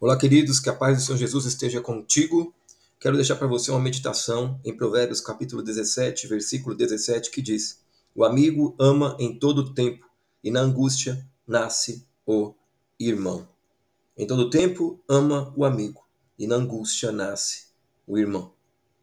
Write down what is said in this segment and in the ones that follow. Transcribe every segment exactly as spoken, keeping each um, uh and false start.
Olá, queridos, que a paz do Senhor Jesus esteja contigo. Quero deixar para você uma meditação em Provérbios capítulo dezessete, versículo dezessete, que diz: O amigo ama em todo tempo, e na angústia nasce o irmão. Em todo tempo ama o amigo, e na angústia nasce o irmão.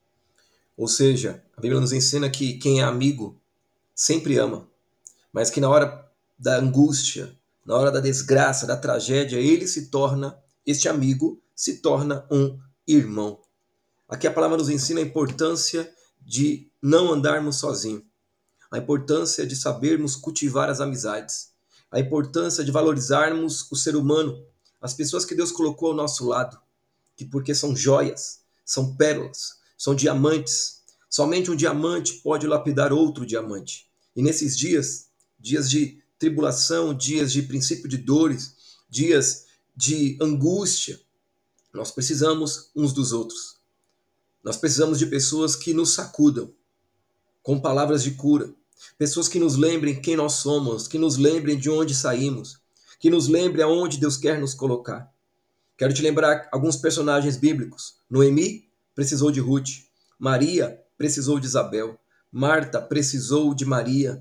Ou seja, a Bíblia nos ensina que quem é amigo sempre ama, mas que na hora da angústia, na hora da desgraça, da tragédia, ele se torna, este amigo se torna um irmão. Aqui a palavra nos ensina a importância de não andarmos sozinhos, a importância de sabermos cultivar as amizades, a importância de valorizarmos o ser humano, as pessoas que Deus colocou ao nosso lado, que porque são joias, são pérolas, são diamantes. Somente um diamante pode lapidar outro diamante. E nesses dias, dias de tribulação, dias de princípio de dores, dias de angústia, nós precisamos uns dos outros. Nós precisamos de pessoas que nos sacudam com palavras de cura, pessoas que nos lembrem quem nós somos, que nos lembrem de onde saímos, que nos lembrem aonde Deus quer nos colocar. Quero te lembrar alguns personagens bíblicos. Noemi precisou de Ruth. Maria precisou de Isabel. Marta precisou de Maria.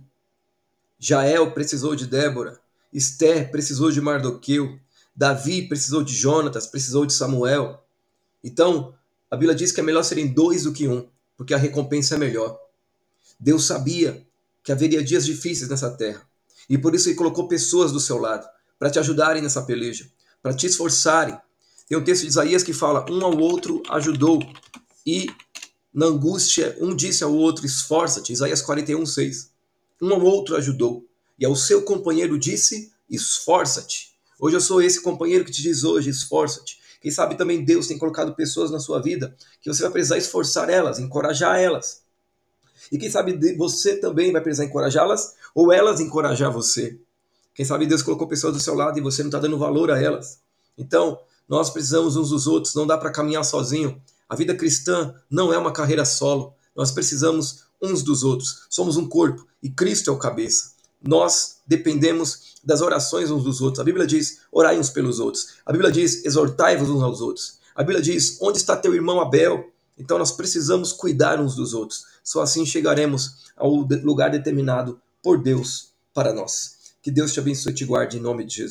Jael precisou de Débora. Esther precisou de Mardoqueu. Davi precisou de Jonatas, precisou de Samuel. Então, a Bíblia diz que é melhor serem dois do que um, porque a recompensa é melhor. Deus sabia que haveria dias difíceis nessa terra. E por isso ele colocou pessoas do seu lado, para te ajudarem nessa peleja, para te esforçarem. Tem um texto de Isaías que fala: um ao outro ajudou, e na angústia um disse ao outro: esforça-te. Isaías quarenta e um, seis. Um ao outro ajudou, e ao seu companheiro disse: esforça-te. Hoje eu sou esse companheiro que te diz hoje: esforça-te. Quem sabe também Deus tem colocado pessoas na sua vida que você vai precisar esforçar elas, encorajar elas. E quem sabe você também vai precisar encorajá-las, ou elas encorajar você. Quem sabe Deus colocou pessoas do seu lado e você não está dando valor a elas. Então, nós precisamos uns dos outros, não dá para caminhar sozinho. A vida cristã não é uma carreira solo. Nós precisamos uns dos outros. Somos um corpo e Cristo é o cabeça. Nós dependemos das orações uns dos outros. A Bíblia diz: orai uns pelos outros. A Bíblia diz: exortai-vos uns aos outros. A Bíblia diz: onde está teu irmão Abel? Então nós precisamos cuidar uns dos outros. Só assim chegaremos ao lugar determinado por Deus para nós. Que Deus te abençoe e te guarde em nome de Jesus.